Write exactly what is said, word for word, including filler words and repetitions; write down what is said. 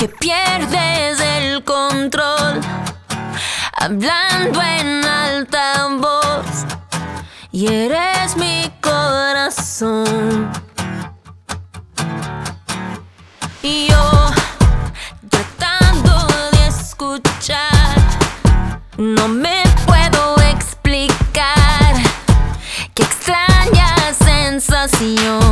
que pierdes el control, hablando en alta voz, y eres mi corazón. Y yo, tratando de escuchar, no me puedo explicar qué extraña sensación